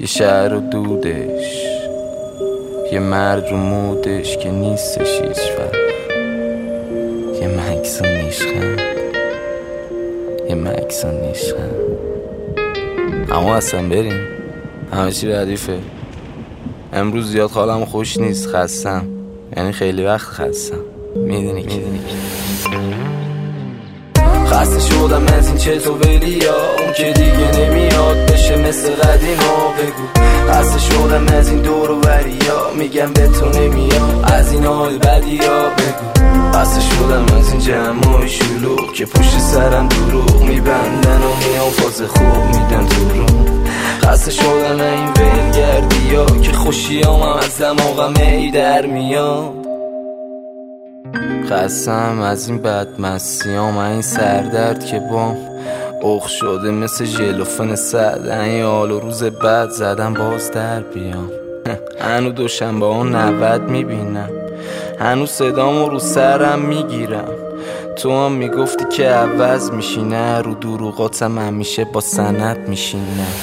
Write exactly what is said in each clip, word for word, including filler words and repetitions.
یه شهر و دودش، یه مرد رو مودش که نیستش هیچ وقت، یه مکس و نیشخند، یه مکس و نیشخند. اما اصلا بریم، همه چی ردیفه. امروز زیاد حالم خوش نیست، خستم، یعنی خیلی وقت خستم. میدونی که خسته شدم از این چطور ولی ها، اون که دیگه نمیاد بشه مثل قدیما. بگو خسته شدم از این دور و وری ها، میگم به تو نمیاد از این حال بدی ها. بگو خسته شدم از این جمع شلوغ که پشت سرم دروغ میبندن و میان فاز خوب میدن تو رو. خسته شدم این ولگردی ها که خوشیام از دماغم ای در میاد. خستم از این بدمستیام، این سردرد که بام اخ شده مثل ژلوفن سرد. این حال و روز بعد زدم باز در بیام. هنو دوشنبه ها نود میبینم، هنو صدامو رو سرم میگیرم. تو هم میگفتی که عوض میشی، نه رو دروغاتم همیشه با سند میشینم.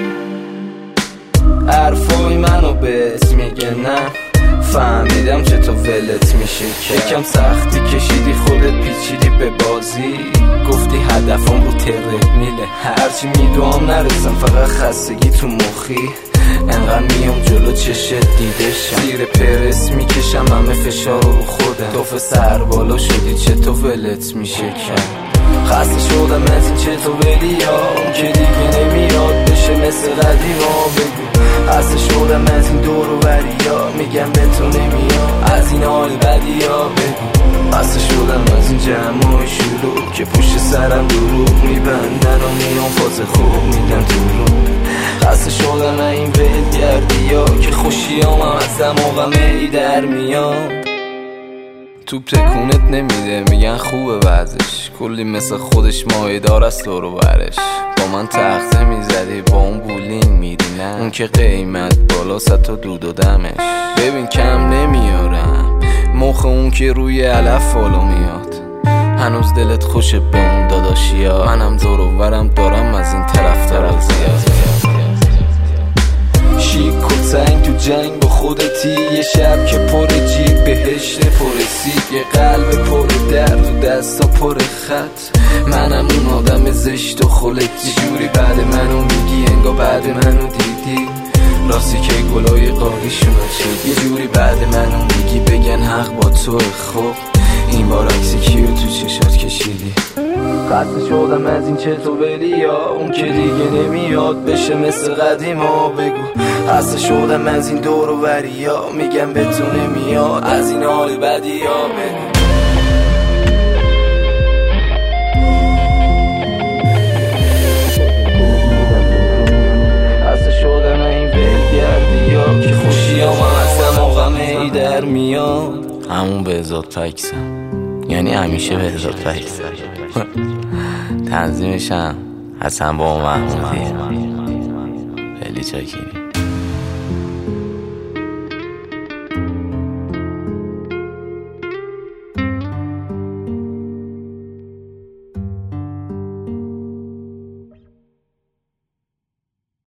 حرفای منو بهت میگه نه، فهمیدم چطور ولت میشه که یکم سختی کشیدی خودت پیچیدی به بازی. گفتی هدفم رو ترد میله، هرچی میدوام نرسم فقط خستگی تو مخی. انقدر میام جلو چشت دیدشم، زیر پرس میکشم همه فشار رو خودم. توف سر بالا شدی چطور ولت میشه که خسته شدم از این چطور ولی ها، اون که دیگه نمیاد بشه مثل قدیما. بگو خسته شدم از این دور و وری ها، میگم به تو نمیاد از این حال بدی ها. بگو خسته شدم از این جمع شلوغ که پشت سرم دروغ میبندن و میان فاز خوب میدن تو رو. خسته شدم این ولگردی ها که خوشیام از دماغم ای در میاد. توپ تکونت نمیده، میگن خوبه وضعش، کلی مثل خودش مایدار است دور و برش. با من تخته میزدی با اون بولینگ میری، نه اون که قیمت بالا ست و دود و دمش. ببین کم نمیارم مخ اون که روی علف فالو میاد. هنوز دلت خوشه به اون داداشی ها، منم دور و برم دارم از این طرفدارا زیاد. شیک و تنگ تو جنگ با خودتی، یه شب که پر جیب بهشت پرسید، یه قلب پر درد و دستا پر خط. منم اون آدم زشت و خلطی، جوری بعد منو میگی انگا بعد منو دیدی. راستی که گلای قاریشون شد، یه جوری بعد منو میگی بگن حق با تو. خوب این بار عکسی کیو تو چشات کشیدی؟ خسته شدم از این چطور ولی ها، اون که دیگه نمیاد بشه مثل قدیما. بگو خسته شدم از این دور و وری ها، میگم به تو نمیاد از این حال بدی ها. بگو خسته شدم این ولگردی ها که خوشیام از دماغم ای در میاد. همون بهزاد پکسم، یعنی همیشه بهزاد پکسم. تنظیمشم حسن با محمودی. خیلی چاکری.